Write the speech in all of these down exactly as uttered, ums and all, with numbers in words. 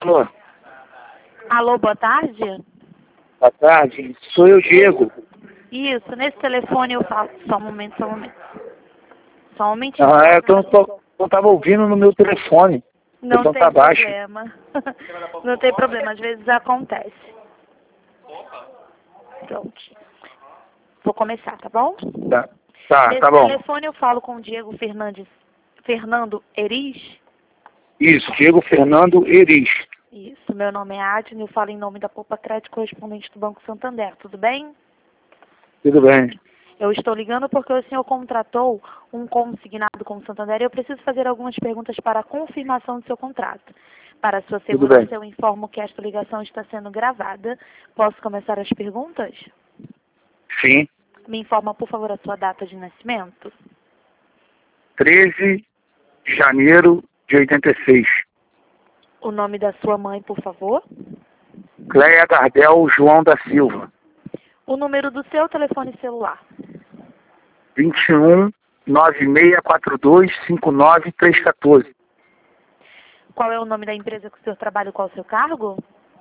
Alô, Alô, boa tarde? boa tarde. Sou eu, Diego. Isso, nesse telefone eu falo. Só um momento, só um momento. Só um momentinho. Ah, é que eu tô, eu tava ouvindo no meu telefone. O Não som tem tá baixo. problema. Não tem problema, às vezes acontece. Pronto. Vou começar, tá bom? Tá, tá, Nesse tá bom. telefone eu falo com o Diego Fernandes, Fernando Eris. Isso, Diego Fernando Eris. Isso, meu nome é Adne, eu falo em nome da Poupa Crédito, correspondente do Banco Santander, tudo bem? Tudo bem. Eu estou ligando porque o senhor contratou um consignado com o Santander e eu preciso fazer algumas perguntas para a confirmação do seu contrato. Para sua Tudo bem. segurança, eu informo que esta ligação está sendo gravada. Posso começar as perguntas? Sim. Me informa, por favor, a sua data de nascimento. treze de janeiro de oitenta e seis. O nome da sua mãe, por favor. Cleia Gardel João da Silva. O número do seu telefone celular. vinte e um, nove seis quatro dois, cinco nove três um quatro. Qual é o nome da empresa que o senhor trabalha e qual é o seu cargo?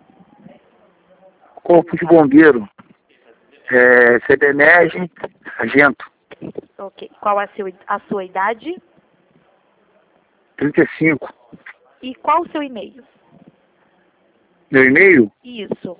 Corpo de Bombeiro. É, CBMERG, Sargento. Ok. Qual é a sua, a sua idade? trinta e cinco. E qual o seu e-mail? Meu e-mail? Isso.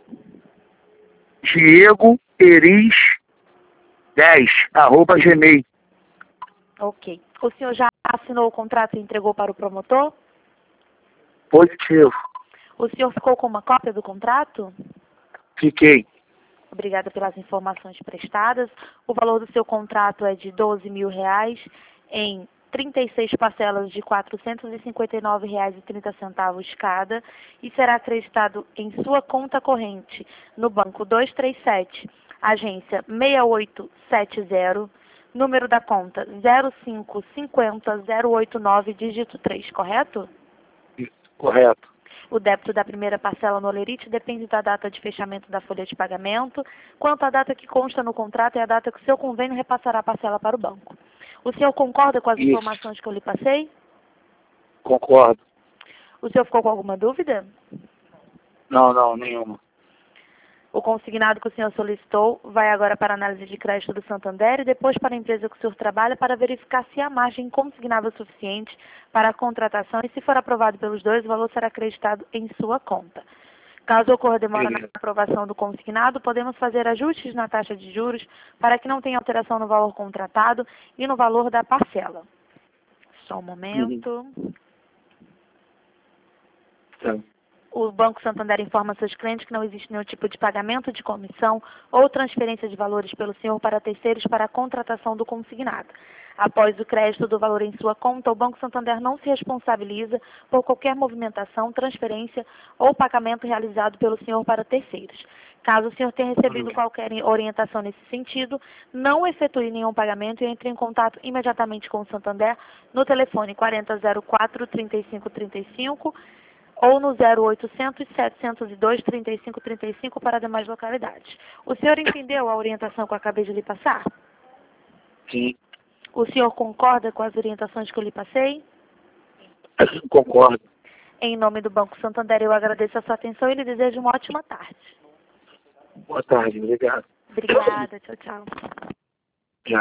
Diego Eris dez, arroba gmail. Ok. O senhor já assinou o contrato e entregou para o promotor? Positivo. O senhor ficou com uma cópia do contrato? Fiquei. Obrigada pelas informações prestadas. O valor do seu contrato é de doze mil reais em trinta e seis parcelas de quatrocentos e cinquenta e nove reais e trinta centavos cada e será acreditado em sua conta corrente no banco duzentos e trinta e sete, agência seis oito sete zero, número da conta zero cinco cinco zero zero oito nove, dígito três, correto? Isso, correto. O débito da primeira parcela no Olerite depende da data de fechamento da folha de pagamento. Quanto à data que consta no contrato, é a data que o seu convênio repassará a parcela para o banco. O senhor concorda com as Isso. informações que eu lhe passei? Concordo. O senhor ficou com alguma dúvida? Não, não, nenhuma. O consignado que o senhor solicitou vai agora para a análise de crédito do Santander e depois para a empresa que o senhor trabalha para verificar se há margem consignável suficiente para a contratação e, se for aprovado pelos dois, o valor será acreditado em sua conta. Caso ocorra demora na aprovação do consignado, podemos fazer ajustes na taxa de juros para que não tenha alteração no valor contratado e no valor da parcela. Só um momento. Uhum. Tá. O Banco Santander informa seus clientes que não existe nenhum tipo de pagamento de comissão ou transferência de valores pelo senhor para terceiros para a contratação do consignado. Após o crédito do valor em sua conta, o Banco Santander não se responsabiliza por qualquer movimentação, transferência ou pagamento realizado pelo senhor para terceiros. Caso o senhor tenha recebido qualquer orientação nesse sentido, não efetue nenhum pagamento e entre em contato imediatamente com o Santander no telefone quarenta zero quatro, trinta e cinco trinta e cinco ou no zero oitocentos, setecentos e dois, trinta e cinco trinta e cinco para demais localidades. O senhor entendeu a orientação que eu acabei de lhe passar? Sim. O senhor concorda com as orientações que eu lhe passei? Concordo. Em nome do Banco Santander, eu agradeço a sua atenção e lhe desejo uma ótima tarde. Boa tarde, obrigado. Obrigada, tchau, tchau.